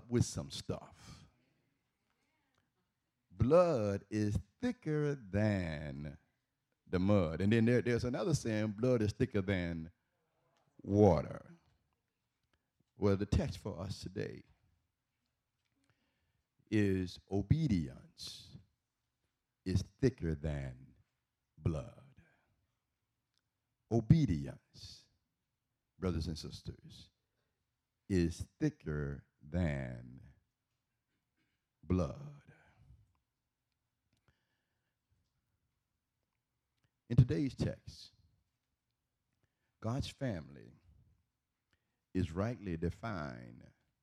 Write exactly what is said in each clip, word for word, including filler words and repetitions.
with some stuff. Blood is thicker than the mud. And then there, there's another saying, blood is thicker than water. Well, the text for us today is obedience is thicker than blood. Obedience, brothers and sisters, is thicker than blood. In today's text, God's family is rightly defined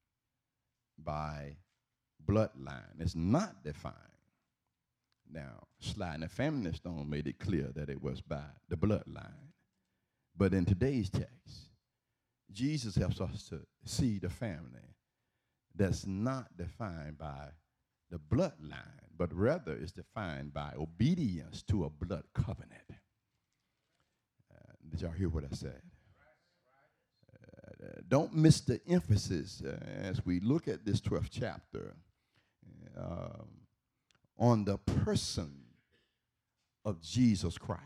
by bloodline. It's not defined. Now, Sly and the Family Stone made it clear that it was by the bloodline. But in today's text, Jesus helps us to see the family that's not defined by the bloodline, but rather is defined by obedience to a blood covenant. Uh, did y'all hear what I said? Uh, don't miss the emphasis uh, as we look at this twelfth chapter uh, on the person of Jesus Christ.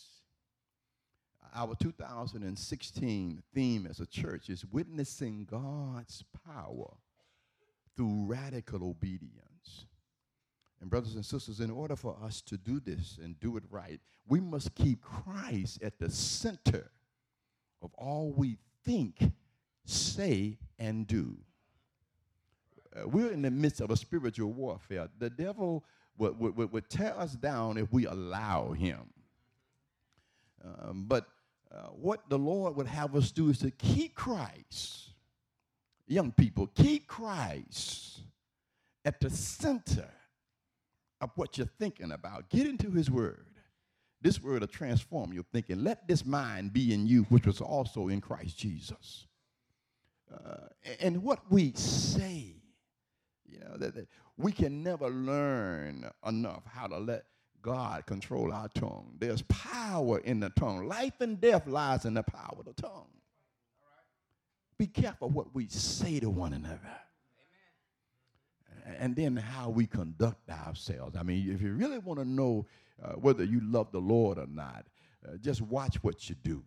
Our two thousand sixteen theme as a church is witnessing God's power through radical obedience. And brothers and sisters, in order for us to do this and do it right, we must keep Christ at the center of all we think, say, and do. Uh, we're in the midst of a spiritual warfare. The devil would, would, would, would tear us down if we allow him. Um, but uh, what the Lord would have us do is to keep Christ. Young people, keep Christ at the center of what you're thinking about. Get into his word. This word will transform your thinking. Let this mind be in you, which was also in Christ Jesus. Uh, and what we say, you know, that, that we can never learn enough how to let God control our tongue. There's power in the tongue. Life and death lies in the power of the tongue. Be careful what we say to one another. Amen. And then how we conduct ourselves. I mean, if you really want to know uh, whether you love the Lord or not, uh, just watch what you do.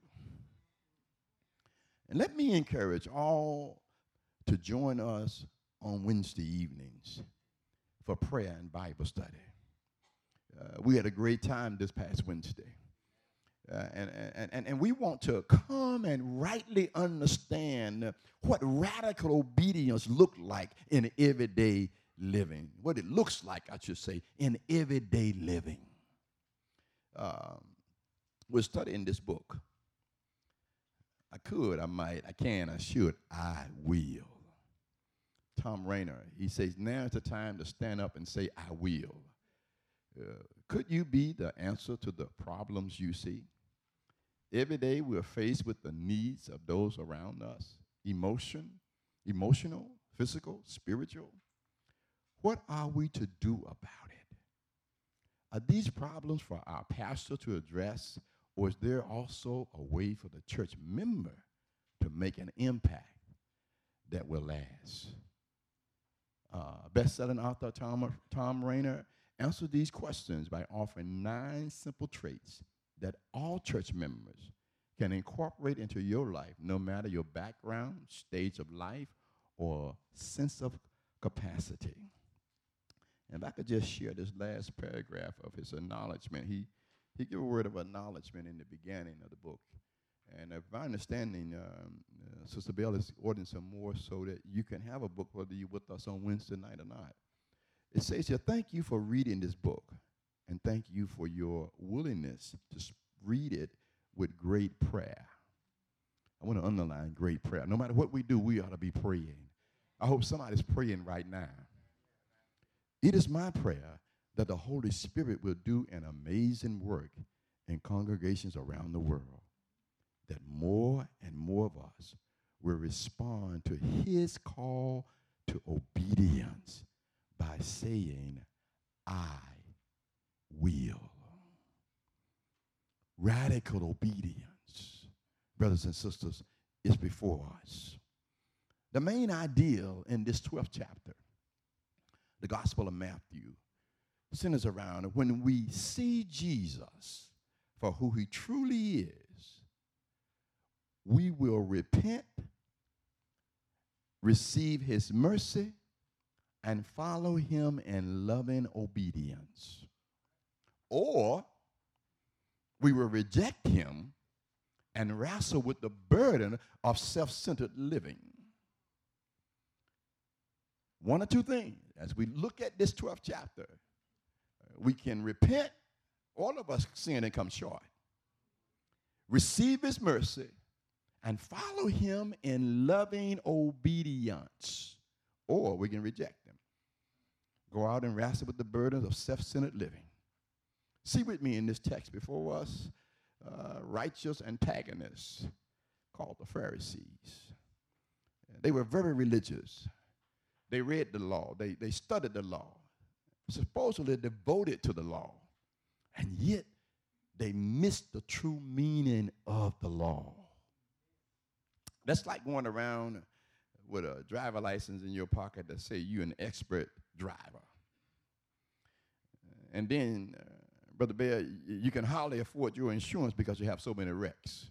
And let me encourage all to join us on Wednesday evenings for prayer and Bible study. Uh, we had a great time this past Wednesday. Uh, and, and, and, and we want to come and rightly understand what radical obedience looked like in everyday living. What it looks like, I should say, in everyday living. Um, we're studying this book. I could, I might, I can, I should, I will. Tom Rainer, he says, now's the time to stand up and say, I will. Uh, could you be the answer to the problems you see? Every day we're faced with the needs of those around us, emotion, emotional, physical, spiritual. What are we to do about it? Are these problems for our pastor to address, or is there also a way for the church member to make an impact that will last? Uh, best-selling author Tom, Tom Rainer answered these questions by offering nine simple traits that all church members can incorporate into your life, no matter your background, stage of life, or sense of capacity. And if I could just share this last paragraph of his acknowledgement, he, he gave a word of acknowledgement in the beginning of the book. And if my understanding, um, uh, Sister Bell is ordering some more so that you can have a book whether you're with us on Wednesday night or not. It says here, thank you for reading this book. And thank you for your willingness to read it with great prayer. I want to underline great prayer. No matter what we do, we ought to be praying. I hope somebody's praying right now. It is my prayer that the Holy Spirit will do an amazing work in congregations around the world, that more and more of us will respond to his call to obedience by saying, I will. Radical obedience, brothers and sisters, is before us. The main ideal in this twelfth chapter, the Gospel of Matthew, centers around when we see Jesus for who he truly is, we will repent, receive his mercy, and follow him in loving obedience. Or we will reject him and wrestle with the burden of self-centered living. One or two things. As we look at this twelfth chapter, we can repent. All of us sin and come short. Receive his mercy and follow him in loving obedience. Or we can reject him. Go out and wrestle with the burdens of self-centered living. See with me in this text before us, uh, righteous antagonists called the Pharisees. They were very religious. They read the law. They, they studied the law. Supposedly devoted to the law. And yet, they missed the true meaning of the law. That's like going around with a driver license in your pocket that say you're an expert driver. And then, uh, Brother Bear, you can hardly afford your insurance because you have so many wrecks.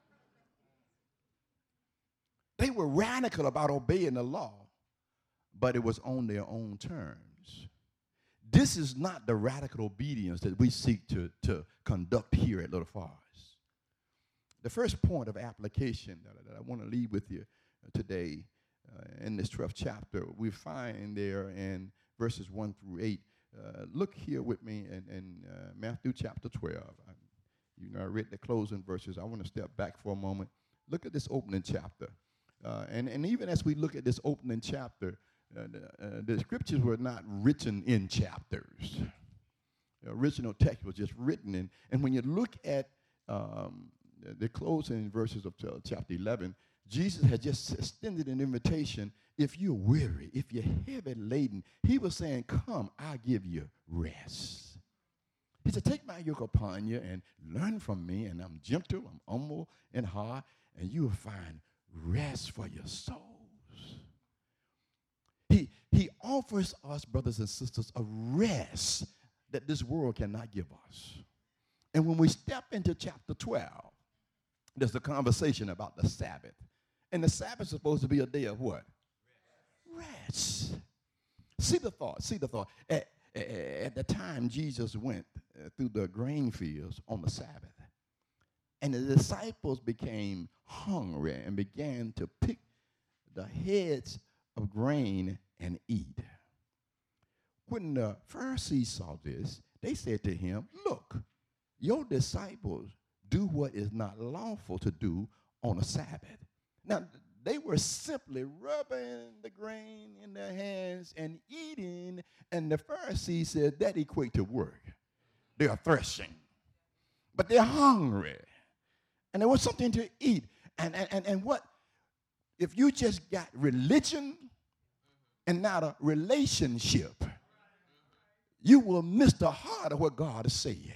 They were radical about obeying the law, but it was on their own terms. This is not the radical obedience that we seek to, to conduct here at Little Forest. The first point of application that, that I want to leave with you today uh, in this twelfth chapter, we find there in verses one through eight. Uh, look here with me in, in uh, Matthew chapter twelve. I, you know, I read the closing verses. I want to step back for a moment. Look at this opening chapter. Uh, and, and even as we look at this opening chapter, uh, the, uh, the scriptures were not written in chapters. The original text was just written in. And when you look at um, the, the closing verses of uh, chapter eleven, Jesus had just extended an invitation. If you're weary, if you're heavy laden, he was saying, come, I'll give you rest. He said, take my yoke upon you and learn from me, and I'm gentle, I'm humble in heart, and you will find rest for your souls. He, he offers us, brothers and sisters, a rest that this world cannot give us. And when we step into chapter twelve, there's a conversation about the Sabbath. And the Sabbath is supposed to be a day of what? Rest. See the thought, see the thought. At, at the time Jesus went uh, through the grain fields on the Sabbath, and the disciples became hungry and began to pick the heads of grain and eat. When the Pharisees saw this, they said to him, look, your disciples do what is not lawful to do on a Sabbath. Now, they were simply rubbing the grain in their hands and eating, and the Pharisees said that equates to work. They are threshing, but they're hungry, and they want something to eat. And, and, and, and what? If you just got religion and not a relationship, you will miss the heart of what God is saying.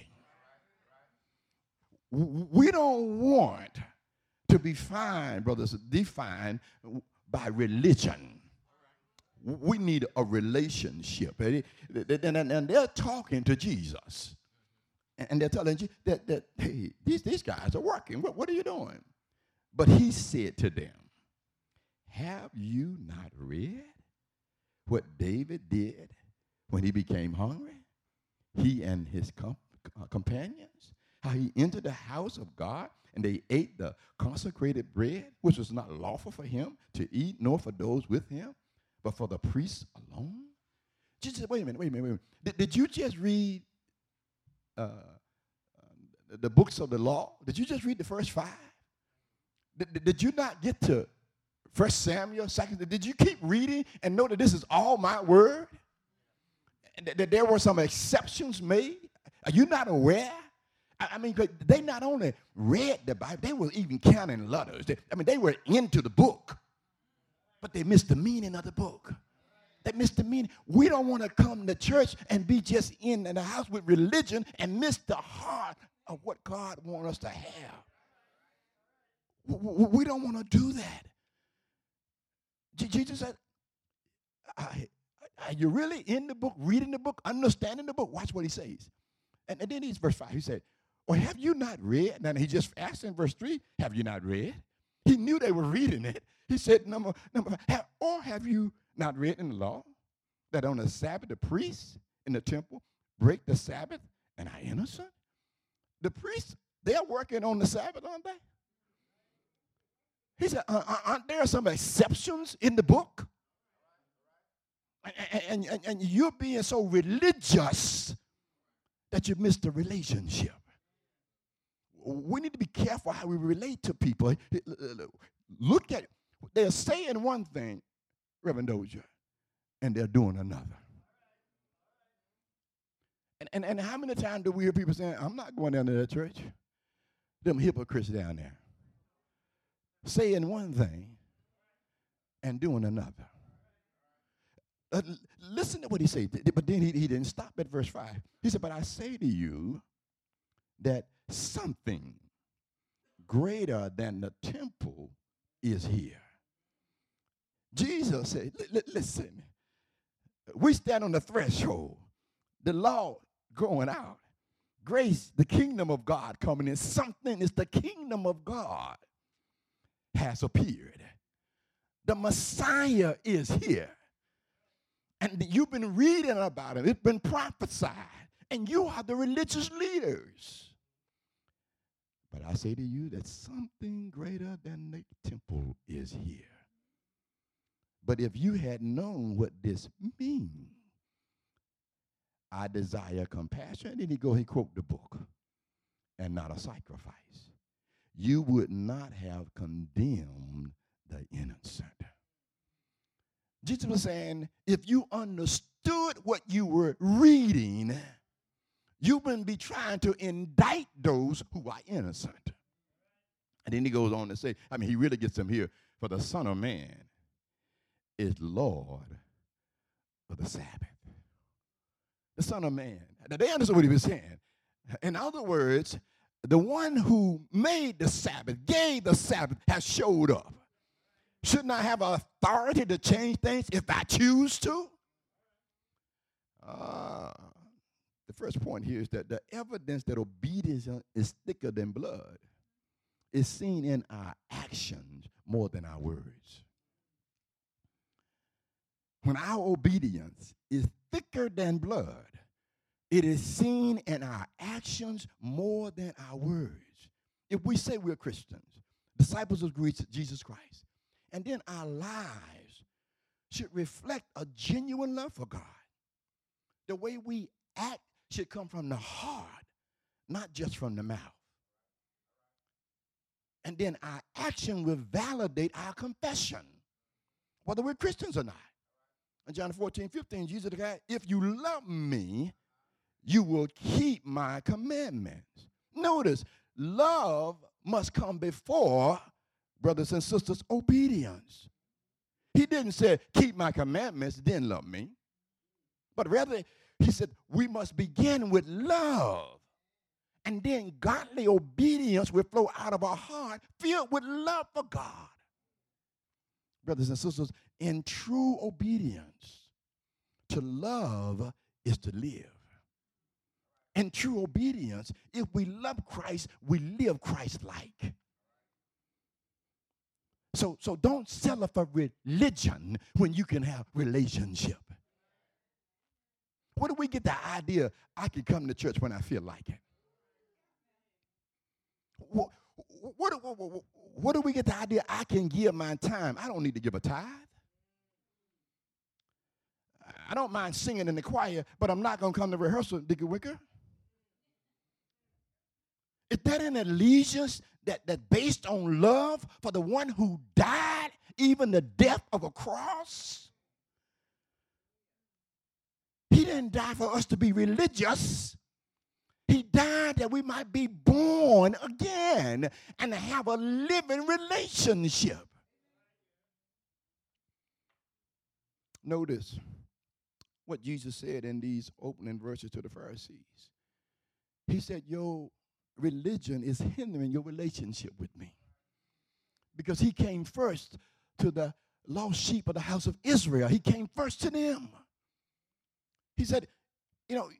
We don't want to be defined, brothers, defined by religion. We need a relationship. And they're talking to Jesus. And they're telling you that, that hey, these, these guys are working. What, what are you doing? But he said to them, have you not read what David did when he became hungry? He and his comp- uh, companions, how he entered the house of God and they ate the consecrated bread, which was not lawful for him to eat, nor for those with him, but for the priests alone. Jesus said, wait a minute, wait a minute, wait a minute. Did, did you just read uh, uh, the books of the law? Did you just read the first five? Did, did you not get to First Samuel, Second? Did you keep reading and know that this is all my word? And that there were some exceptions made? Are you not aware? I mean, they not only read the Bible, they were even counting letters. They, I mean, they were into the book, but they missed the meaning of the book. They missed the meaning. We don't want to come to church and be just in the house with religion and miss the heart of what God wants us to have. We don't want to do that. Jesus said, I, are you really in the book, reading the book, understanding the book? Watch what he says. And, and then he's verse five. He said, or have you not read? And he just asked in verse three, have you not read? He knew they were reading it. He said, number, number five, have, or have you not read in the law that on the Sabbath the priests in the temple break the Sabbath and are innocent? The priests, they're working on the Sabbath, aren't they? He said, uh, uh, aren't there some exceptions in the book? And, and, and you're being so religious that you miss the relationship. We need to be careful how we relate to people. Look at it. They're saying one thing, Reverend Dozier, and they're doing another. And, and, and how many times do we hear people saying, I'm not going down to that church? Them hypocrites down there. Saying one thing and doing another. Uh, listen to what he said. But then he, he didn't stop at verse five. He said, but I say to you that something greater than the temple is here. Jesus said, listen, we stand on the threshold. The law going out. Grace, the kingdom of God coming in. Something is the kingdom of God has appeared. The Messiah is here. And you've been reading about him. It's been prophesied. And you are the religious leaders. But I say to you that something greater than the temple is here. But if you had known what this means, I desire compassion. And then he go, he quote the book, and not a sacrifice. You would not have condemned the innocent. Jesus was saying, if you understood what you were reading, you wouldn't be trying to indict those who are innocent. And then he goes on to say, I mean, he really gets them here, for the Son of Man is Lord of the Sabbath. The Son of Man. Now, they understood what he was saying. In other words, the one who made the Sabbath, gave the Sabbath, has showed up. Shouldn't I have authority to change things if I choose to? Uh, the first point here is that the evidence that obedience is thicker than blood is seen in our actions more than our words. When our obedience is thicker than blood, it is seen in our actions more than our words. If we say we're Christians, disciples of Jesus Christ, and then our lives should reflect a genuine love for God. The way we act should come from the heart, not just from the mouth. And then our action will validate our confession, whether we're Christians or not. In John fourteen, fifteen, Jesus said, if you love me, you will keep my commandments. Notice, love must come before, brothers and sisters, obedience. He didn't say, keep my commandments, then love me. But rather, he said, we must begin with love. And then godly obedience will flow out of our heart, filled with love for God. Brothers and sisters, in true obedience, to love is to live. In true obedience, if we love Christ, we live Christ-like. So, so don't settle for religion when you can have relationship. Where do we get the idea I can come to church when I feel like it? What, what, what, what do we get the idea I can give my time? I don't need to give a tithe. I don't mind singing in the choir, but I'm not going to come to rehearsal, Dickie Wicker. Is that an allegiance that, that based on love for the one who died, even the death of a cross? He didn't die for us to be religious. He died that we might be born again and have a living relationship. Notice what Jesus said in these opening verses to the Pharisees. He said, your religion is hindering your relationship with me. Because he came first to the lost sheep of the house of Israel. He came first to them. He said, you know,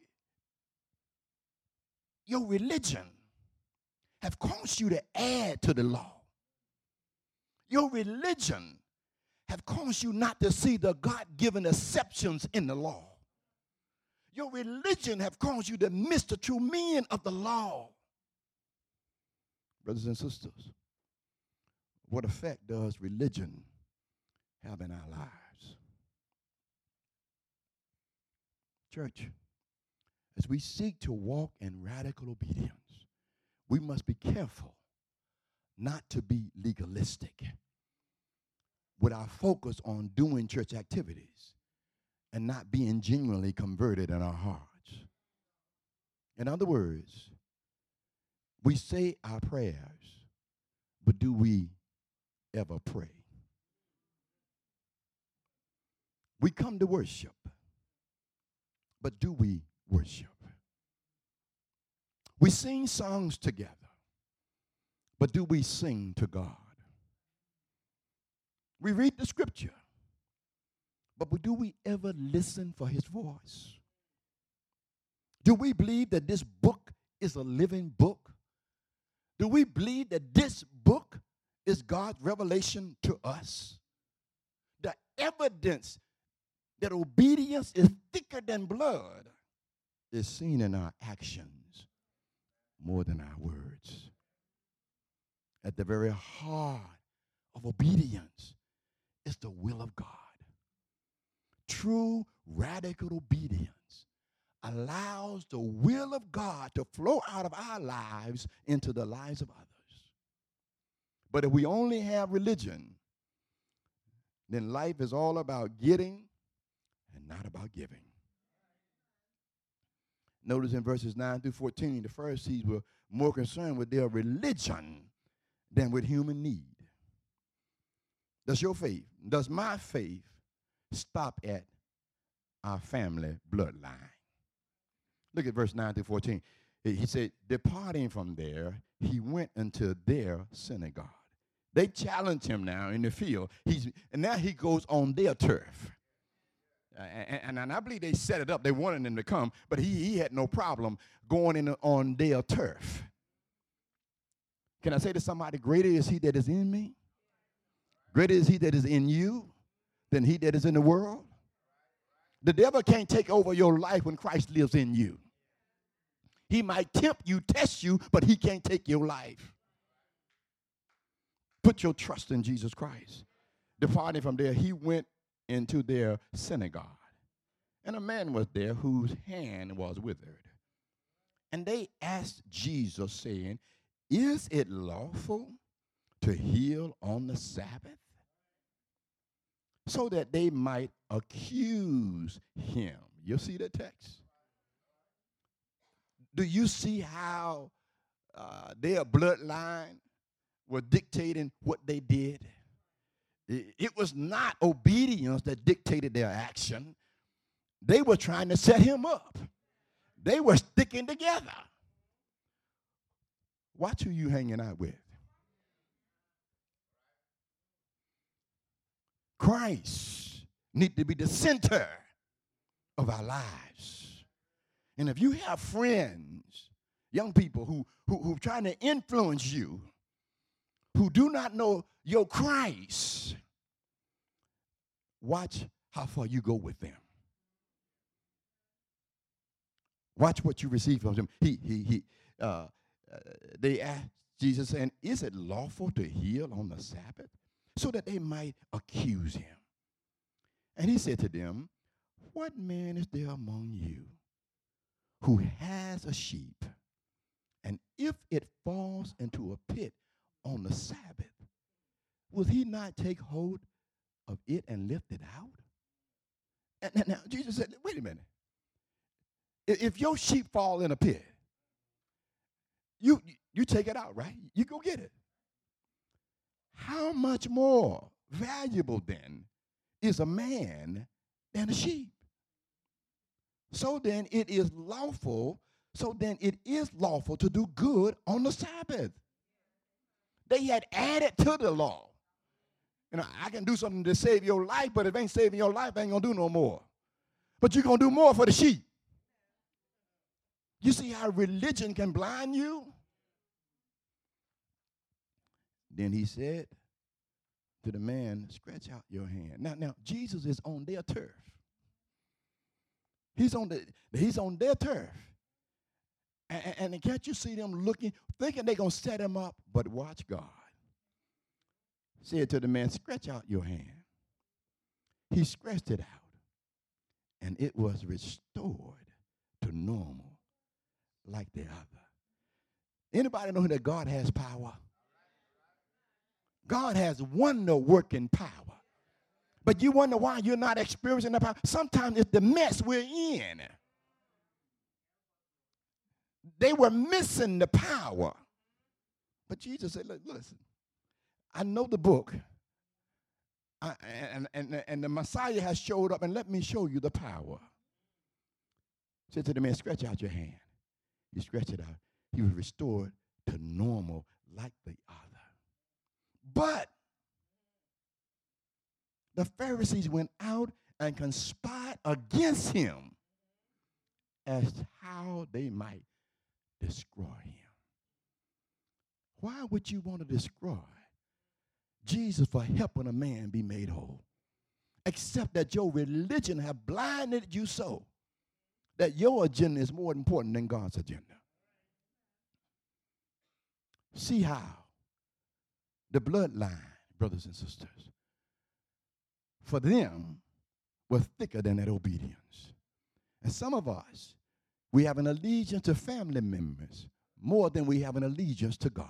your religion have caused you to add to the law. Your religion have caused you not to see the God-given exceptions in the law. Your religion have caused you to miss the true meaning of the law. Brothers and sisters, what effect does religion have in our lives? Church, as we seek to walk in radical obedience, we must be careful not to be legalistic with our focus on doing church activities and not being genuinely converted in our hearts. In other words, we say our prayers, but do we ever pray? We come to worship, but do we worship? We sing songs together, but do we sing to God? We read the scripture, but do we ever listen for his voice? Do we believe that this book is a living book? Do we believe that this book is God's revelation to us? The evidence that obedience is thicker than blood is seen in our actions more than our words. At the very heart of obedience is the will of God. True radical obedience allows the will of God to flow out of our lives into the lives of others. But if we only have religion, then life is all about getting and not about giving. Notice in verses nine through fourteen, the Pharisees were more concerned with their religion than with human need. Does your faith, does my faith stop at our family bloodline? Look at verse nine through fourteen. He said, departing from there, he went into their synagogue. They challenged him now in the field. He's, and now he goes on their turf. Uh, and, and I believe they set it up. They wanted him to come, but he, he had no problem going in on their turf. Can I say to somebody, greater is he that is in me? Greater is he that is in you than he that is in the world? The devil can't take over your life when Christ lives in you. He might tempt you, test you, but he can't take your life. Put your trust in Jesus Christ. Departing from there, he went into their synagogue. And a man was there whose hand was withered. And they asked Jesus, saying, is it lawful to heal on the Sabbath? So that they might accuse him. You see the text? Do you see how uh, their bloodline were dictating what they did? It, it was not obedience that dictated their action. They were trying to set him up. They were sticking together. Watch who you hanging out with. Christ needs to be the center of our lives. And if you have friends, young people who, who, who are trying to influence you, who do not know your Christ, watch how far you go with them. Watch what you receive from them. He, he, he, uh, uh, they asked Jesus, saying, is it lawful to heal on the Sabbath? So that they might accuse him. And he said to them, what man is there among you who has a sheep, and if it falls into a pit on the Sabbath, will he not take hold of it and lift it out? And, and now Jesus said, wait a minute. If your sheep fall in a pit, you, you take it out, right? You go get it. How much more valuable then is a man than a sheep? So then it is lawful, so then it is lawful to do good on the Sabbath. They had added to the law. You know, I can do something to save your life, but if it ain't saving your life, I ain't going to do no more. But you're going to do more for the sheep. You see how religion can blind you? Then he said to the man, stretch out your hand. Now, now Jesus is on their turf. He's on the he's on their turf. And, and, and can't you see them looking, thinking they're going to set him up, but watch God. Said to the man, stretch out your hand. He stretched it out, and it was restored to normal like the other. Anybody know that God has power? God has wonder-working power. But you wonder why you're not experiencing the power. Sometimes it's the mess we're in. They were missing the power. But Jesus said, look, listen, I know the book, I, and, and, and the Messiah has showed up, and let me show you the power. Said to the man, stretch out your hand. He stretched it out. He was restored to normal like the other. But the Pharisees went out and conspired against him as to how they might destroy him. Why would you want to destroy Jesus for helping a man be made whole? Except that your religion have blinded you so that your agenda is more important than God's agenda. See how the bloodline, brothers and sisters, for them was thicker than that obedience. And some of us, we have an allegiance to family members more than we have an allegiance to God.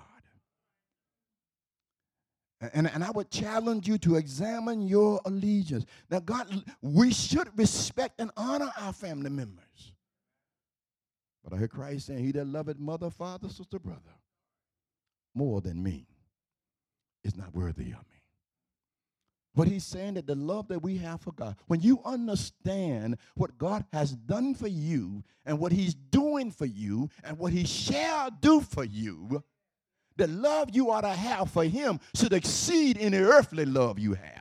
And, and I would challenge you to examine your allegiance. Now, God, we should respect and honor our family members. But I heard Christ saying, he that loveth mother, father, sister, brother, more than me, is not worthy of me. But he's saying that the love that we have for God, when you understand what God has done for you and what he's doing for you and what he shall do for you, the love you ought to have for him should exceed any earthly love you have.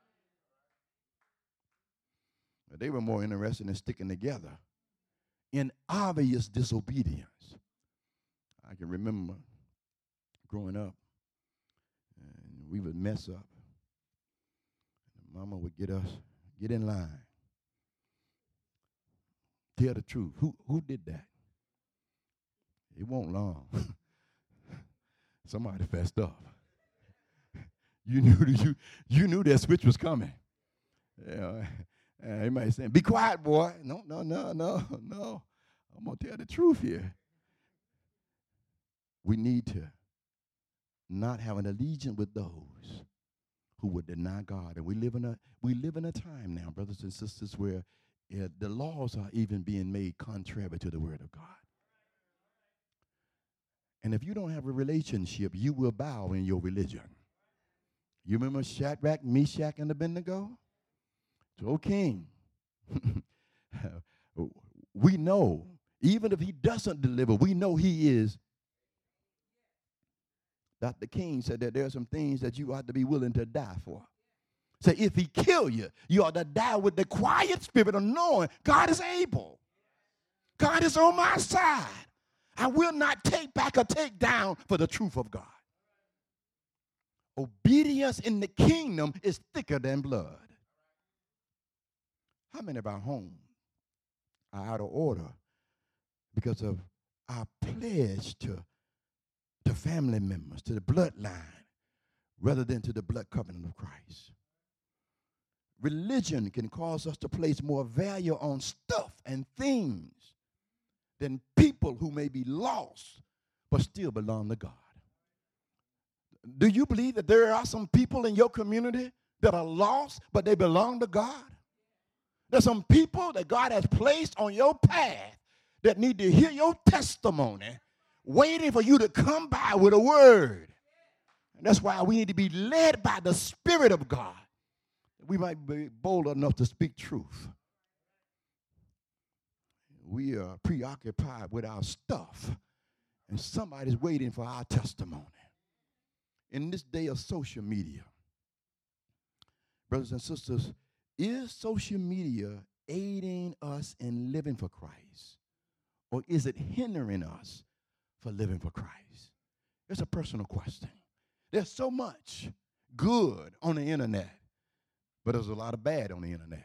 But they were more interested in sticking together in obvious disobedience. I can remember growing up, and we would mess up. Mama would get us, get in line. Tell the truth. Who who did that? It won't long. Somebody fessed up. You knew you you knew that switch was coming. Yeah, uh, you might say, "Be quiet, boy." No, no, no, no, no. I'm gonna tell the truth here. We need to not have an allegiance with those who would deny God. And we live in a we live in a time now, brothers and sisters, where uh, the laws are even being made contrary to the word of God. And if you don't have a relationship, you will bow in your religion. You remember Shadrach, Meshach, and Abednego? So, king, we know, even if he doesn't deliver, we know he is. Doctor King said that there are some things that you ought to be willing to die for. So if he kill you, you ought to die with the quiet spirit of knowing God is able. God is on my side. I will not take back or take down for the truth of God. Obedience in the kingdom is thicker than blood. How many of our homes are out of order because of our pledge to to family members, to the bloodline, rather than to the blood covenant of Christ? Religion can cause us to place more value on stuff and things than people who may be lost but still belong to God. Do you believe that there are some people in your community that are lost but they belong to God? There's some people that God has placed on your path that need to hear your testimony, waiting for you to come by with a word. And that's why we need to be led by the Spirit of God. We might be bold enough to speak truth. We are preoccupied with our stuff, and somebody's waiting for our testimony. In this day of social media, Brothers and sisters, is social media aiding us in living for Christ? Or is it hindering us for living for Christ? It's a personal question. There's so much good on the internet, but there's a lot of bad on the internet.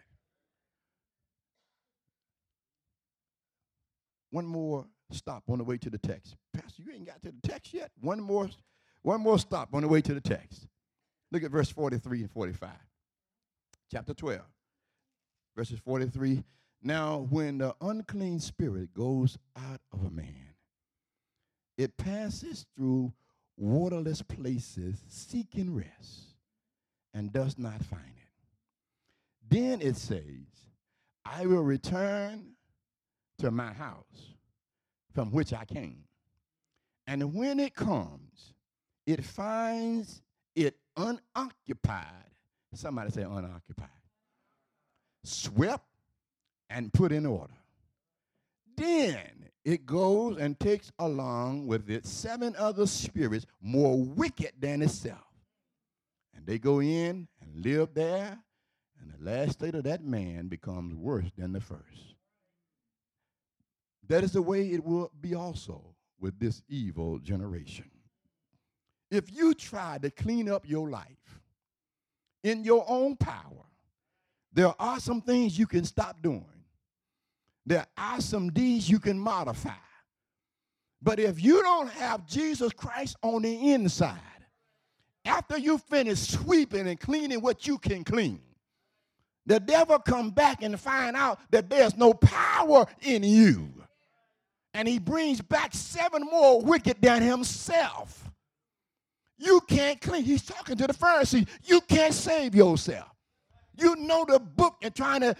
One more stop on the way to the text. Pastor, you ain't got to the text yet? One more, one more stop on the way to the text. Look at verse forty-three and forty-five. Chapter twelve, verses forty-three. Now, when the unclean spirit goes out of a man, it passes through waterless places seeking rest and does not find it. Then it says, I will return to my house from which I came. And when it comes, it finds it unoccupied. Somebody say unoccupied. Swept and put in order. Then it goes and takes along with it seven other spirits more wicked than itself. And they go in and live there, and the last state of that man becomes worse than the first. That is the way it will be also with this evil generation. If you try to clean up your life in your own power, there are some things you can stop doing. There are some deeds you can modify. But if you don't have Jesus Christ on the inside, after you finish sweeping and cleaning what you can clean, the devil come back and find out that there's no power in you. And he brings back seven more wicked than himself. You can't clean. He's talking to the Pharisees. You can't save yourself. You know the book and trying to.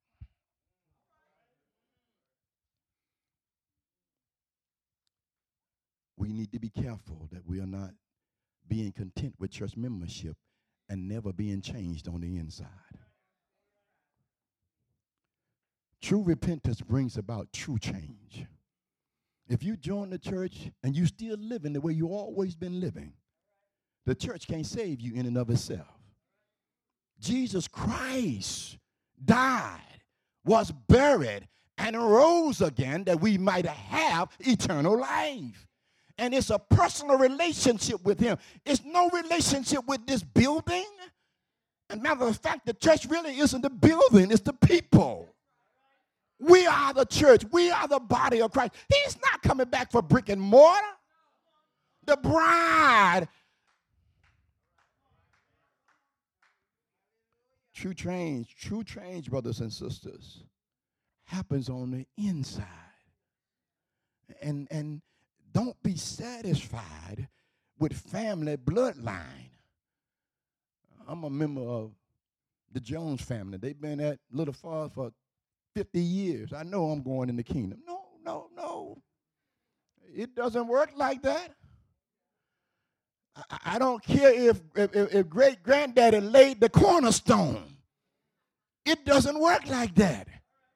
We need to be careful that we are not being content with church membership and never being changed on the inside. True repentance brings about true change. If you join the church and you still living the way you always been living, the church can't save you in and of itself. Jesus Christ died, was buried, and rose again that we might have eternal life. And it's a personal relationship with him. It's no relationship with this building. As a matter of fact, the church really isn't the building, it's the people. We are the church. We are the body of Christ. He's not coming back for brick and mortar. The bride. True change, true change, brothers and sisters, happens on the inside. And, and don't be satisfied with family bloodline. I'm a member of the Jones family. They've been at Little Falls for fifty years. I know I'm going in the kingdom. No, no, no. It doesn't work like that. I, I don't care if, if, if great-granddaddy laid the cornerstone. It doesn't work like that.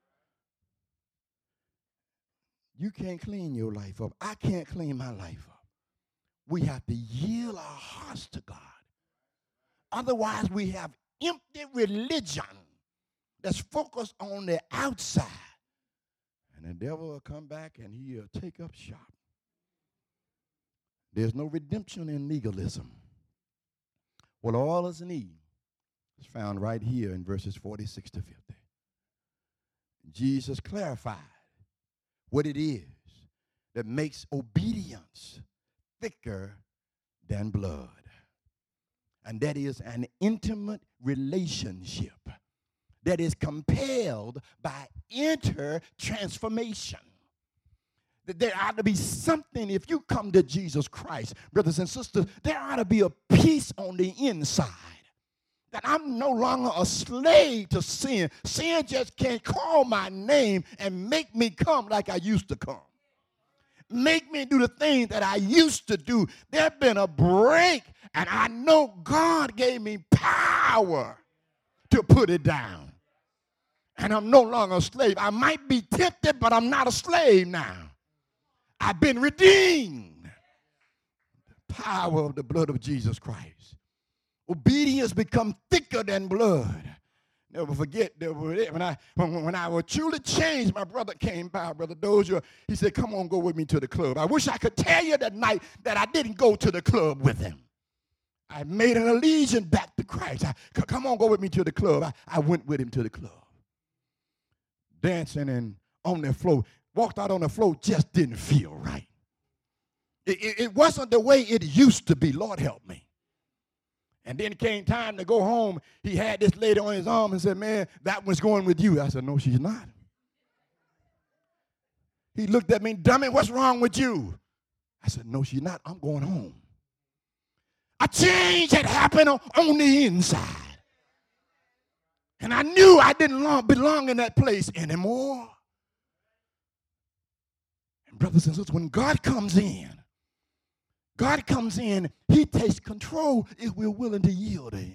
You can't clean your life up. I can't clean my life up. We have to yield our hearts to God. Otherwise, we have empty religion that's focused on the outside. And the devil will come back and he'll take up shop. There's no redemption in legalism. What all is need is found right here in verses forty-six to fifty. Jesus clarified what it is that makes obedience thicker than blood. And that is an intimate relationship that is compelled by inner transformation. That there ought to be something, if you come to Jesus Christ, brothers and sisters, there ought to be a peace on the inside. That I'm no longer a slave to sin. Sin just can't call my name and make me come like I used to come. Make me do the things that I used to do. There's been a break, and I know God gave me power to put it down. And I'm no longer a slave. I might be tempted, but I'm not a slave now. I've been redeemed. The power of the blood of Jesus Christ. obedience become thicker than blood. Never forget that when I when, when I was truly changed, my brother came by, Brother Dozier. He said, come on, go with me to the club. I wish I could tell you that night that I didn't go to the club with him. I made an allegiance back to Christ. I, come on, go with me to the club. I, I went with him to the club. Dancing and on the floor. Walked out on the floor, just didn't feel right. It, it, it wasn't the way it used to be. Lord help me. And then it came time to go home. He had this lady on his arm and said, man, that one's going with you. I said, no, she's not. He looked at me, dummy, what's wrong with you? I said, no, she's not. I'm going home. A change had happened on, on the inside. And I knew I didn't long, belong in that place anymore. And brothers and sisters, when God comes in, God comes in, he takes control if we're willing to yield to him.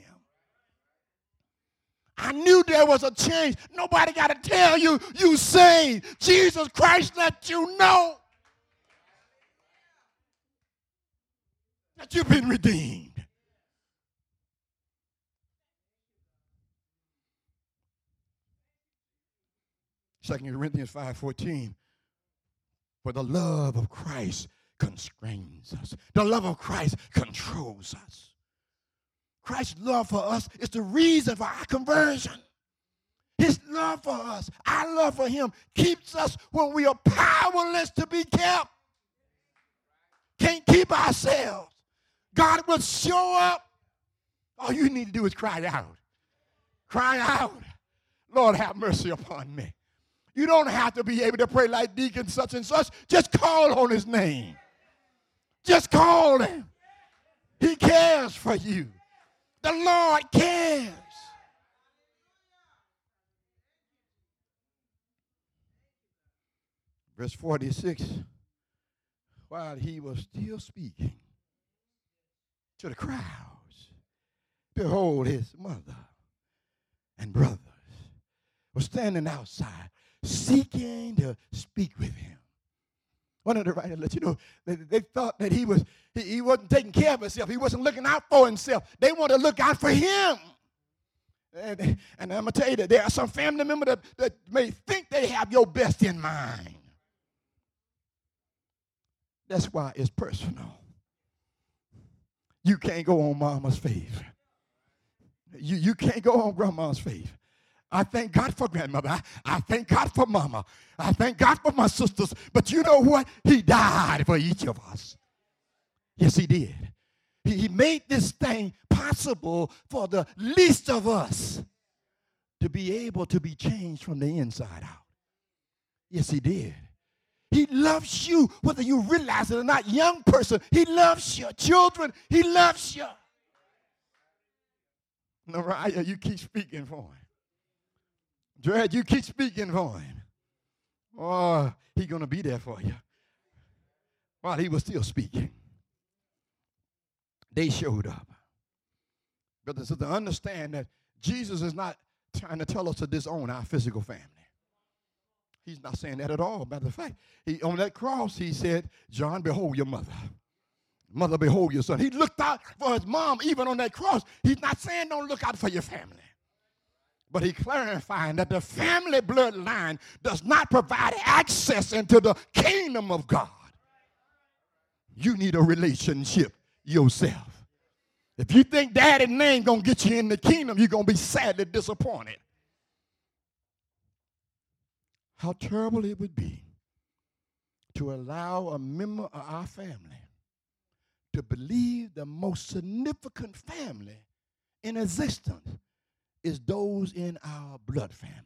I knew there was a change. Nobody got to tell you, you saved. Jesus Christ let you know that you've been redeemed. Second Corinthians five fourteen, for the love of Christ constrains us. The love of Christ controls us. Christ's love for us is the reason for our conversion. His love for us, our love for him, keeps us when we are powerless to be kept. Can't keep ourselves. God will show up. All you need to do is cry out. Cry out. Lord, have mercy upon me. You don't have to be able to pray like deacon such and such. Just call on his name. Just call him. He cares for you. The Lord cares. Verse forty-six, while he was still speaking to the crowds, behold, his mother and brothers were standing outside seeking to speak with him. One of the writers let you know that they thought that he, was, he, he wasn't taking care of himself. He wasn't looking out for himself. They want to look out for him. And, and I'm going to tell you that there are some family members that, that may think they have your best in mind. That's why it's personal. You can't go on mama's faith. You, you can't go on grandma's faith. I thank God for grandmother. I, I thank God for mama. I thank God for my sisters. But you know what? He died for each of us. Yes, he did. He, he made this thing possible for the least of us to be able to be changed from the inside out. Yes, he did. He loves you, whether you realize it or not. Young person, he loves you. Children, he loves you. Mariah, you keep speaking for him. Dred, you keep speaking for him. Oh, he's going to be there for you. While he was still speaking, they showed up. Brothers and sisters, understand that Jesus is not trying to tell us to disown our physical family. He's not saying that at all. Matter of fact, he, on that cross, he said, John, behold your mother. Mother, behold your son. He looked out for his mom even on that cross. He's not saying don't look out for your family. But he clarifying that the family bloodline does not provide access into the kingdom of God. You need a relationship yourself. If you think daddy's name going to get you in the kingdom, you're going to be sadly disappointed. How terrible it would be to allow a member of our family to believe the most significant family in existence is those in our blood family.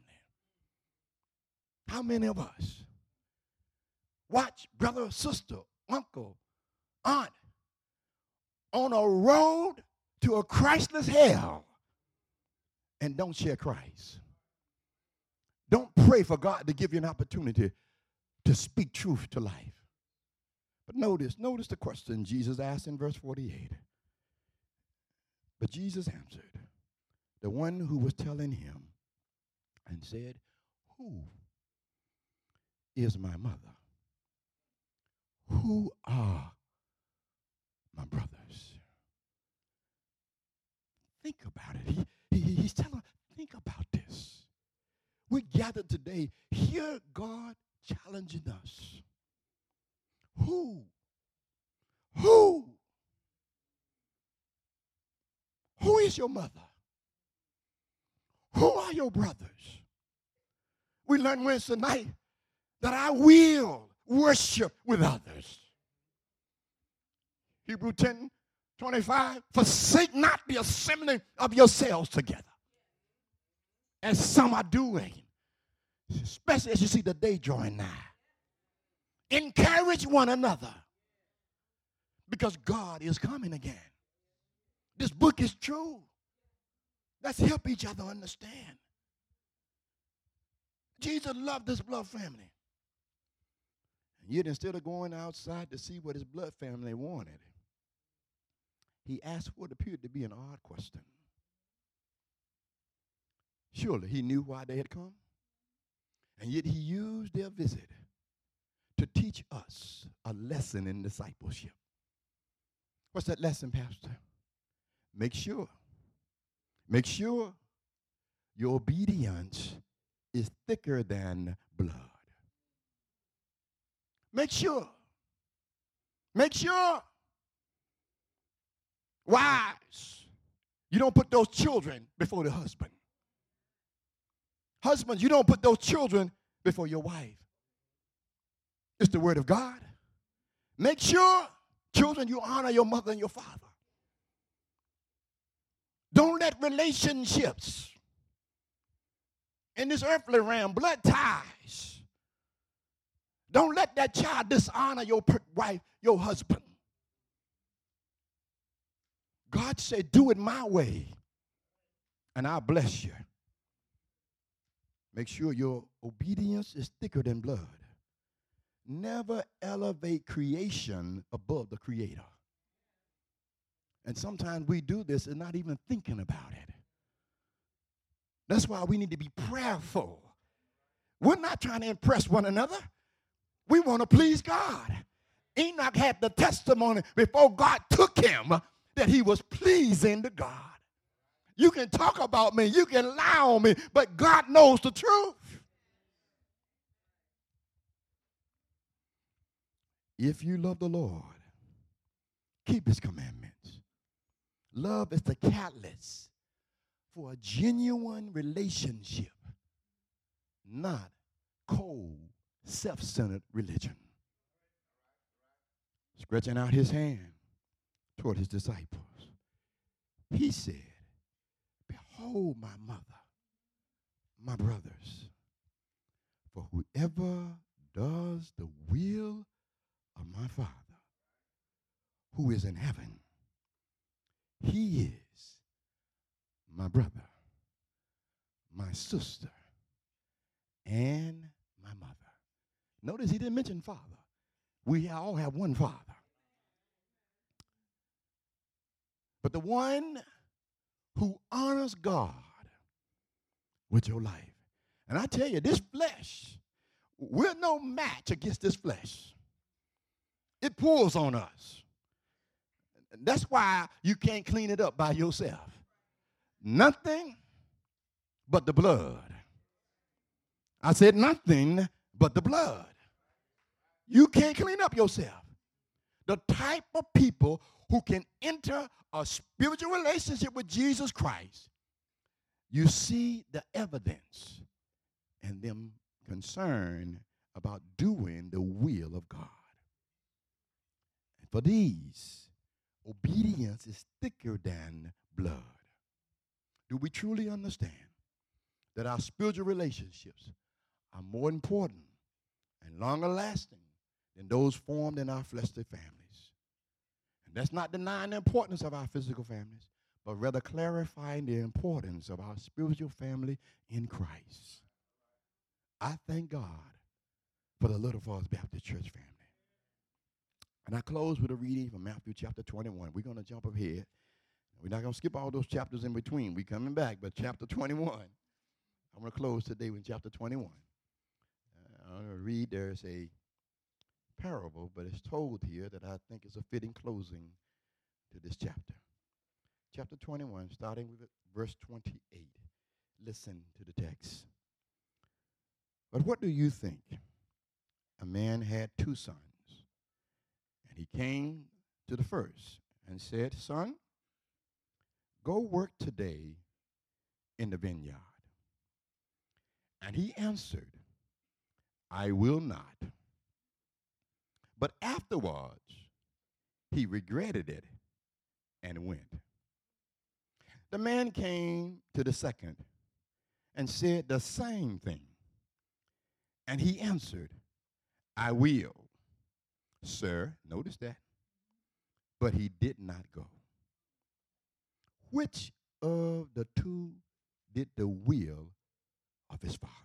How many of us watch brother, sister, uncle, aunt on a road to a Christless hell and don't share Christ? Don't pray for God to give you an opportunity to speak truth to life. But notice, notice the question Jesus asked in verse forty-eight. But Jesus answered, the one who was telling him, and said, who is my mother? Who are my brothers? think about it. He, he, he's telling us, think about this. We gathered today, hear God challenging us. Who? Who? Who is your mother? Who are your brothers? We learned Wednesday night that I will worship with others. Hebrew ten twenty-five, forsake not the assembling of yourselves together, as some are doing, especially as you see the day drawing nigh. Encourage one another, because God is coming again. This book is true. Let's help each other understand. Jesus loved this blood family. And yet instead of going outside to see what his blood family wanted, he asked what appeared to be an odd question. Surely he knew why they had come. And yet he used their visit to teach us a lesson in discipleship. What's that lesson, Pastor? Make sure. Make sure your obedience is thicker than blood. Make sure. Make sure. Wives, you don't put those children before the husband. Husbands, you don't put those children before your wife. It's the word of God. Make sure, children, you honor your mother and your father. Don't let relationships in this earthly realm, blood ties, don't let that child dishonor your wife, your husband. God said, do it my way, and I'll bless you. Make sure your obedience is thicker than blood. Never elevate creation above the Creator. And sometimes we do this and not even thinking about it. That's why we need to be prayerful. We're not trying to impress one another. We want to please God. Enoch had the testimony before God took him that he was pleasing to God. You can talk about me, you can lie on me, but God knows the truth. If you love the Lord, keep his commandments. Love is the catalyst for a genuine relationship, not cold, self-centered religion. Stretching out his hand toward his disciples, he said, behold my mother, my brothers, for whoever does the will of my Father who is in heaven, he is my brother, my sister, and my mother. Notice he didn't mention father. We all have one Father. But the one who honors God with your life. And I tell you, this flesh, we're no match against this flesh. It pulls on us. That's why you can't clean it up by yourself. Nothing but the blood. I said nothing but the blood. You can't clean up yourself. The type of people who can enter a spiritual relationship with Jesus Christ, you see the evidence and them concerned about doing the will of God. And for these, obedience is thicker than blood. Do we truly understand that our spiritual relationships are more important and longer lasting than those formed in our fleshly families? And that's not denying the importance of our physical families, but rather clarifying the importance of our spiritual family in Christ. I thank God for the Little Falls Baptist Church family. And I close with a reading from Matthew chapter twenty-one. We're going to jump ahead. We're not going to skip all those chapters in between. We're coming back, but chapter twenty-one. I'm going to close today with chapter twenty-one. Uh, I'm going to read, there's a parable, but it's told here that I think is a fitting closing to this chapter. chapter twenty-one, starting with verse twenty-eight. Listen to the text. But what do you think? A man had two sons, and he came to the first and said, Son, go work today in the vineyard. And he answered, I will not. But afterwards, he regretted it and went. The man came to the second and said the same thing. And he answered, I will, sir. Notice that. But he did not go. Which of the two did the will of his father?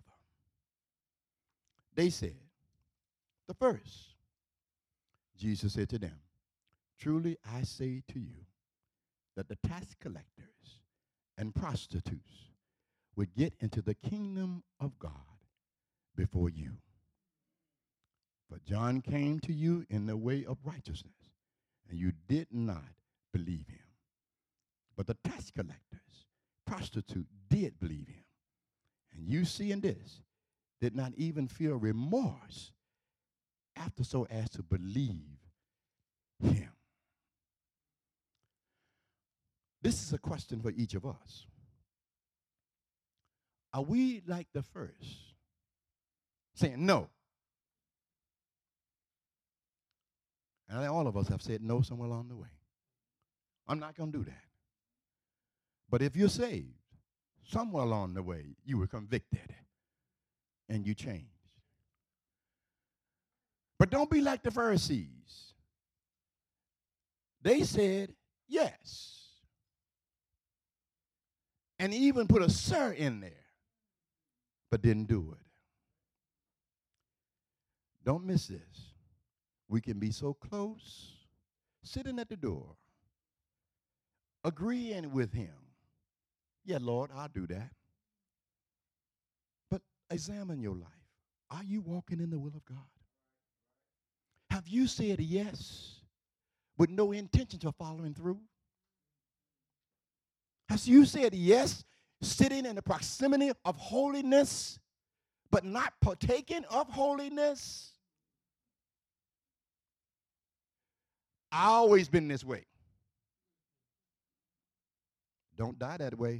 They said, the first. Jesus said to them, truly I say to you that the tax collectors and prostitutes will get into the kingdom of God before you. For John came to you in the way of righteousness, and you did not believe him. But the tax collectors, prostitute, did believe him. And you, seeing this, did not even feel remorse after so as to believe him. This is a question for each of us. Are we like the first, saying no? And all of us have said no somewhere along the way. I'm not going to do that. But if you're saved, somewhere along the way, you were convicted and you changed. But don't be like the Pharisees. They said yes. And even put a sir in there, but didn't do it. Don't miss this. We can be so close, sitting at the door, agreeing with him. Yeah, Lord, I'll do that. But examine your life. Are you walking in the will of God? Have you said yes with no intention of following through? Has you said yes, sitting in the proximity of holiness, but not partaking of holiness? I've always been this way. Don't die that way.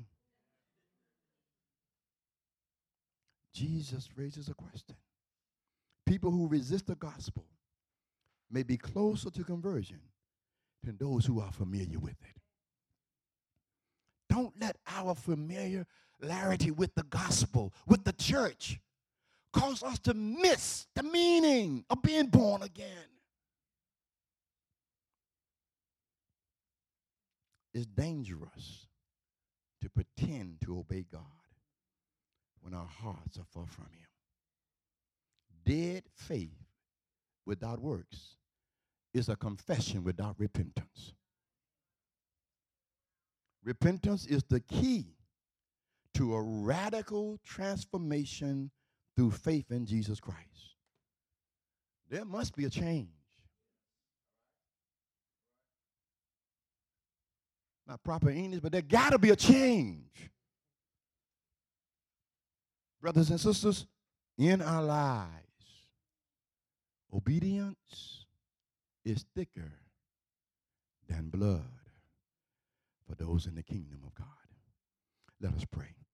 Jesus raises a question. People who resist the gospel may be closer to conversion than those who are familiar with it. Don't let our familiarity with the gospel, with the church, cause us to miss the meaning of being born again. It's dangerous to pretend to obey God when our hearts are far from him. Dead faith without works is a confession without repentance. Repentance is the key to a radical transformation through faith in Jesus Christ. There must be a change. Not proper English, but there got to be a change. Brothers and sisters, in our lives, obedience is thicker than blood for those in the kingdom of God. Let us pray.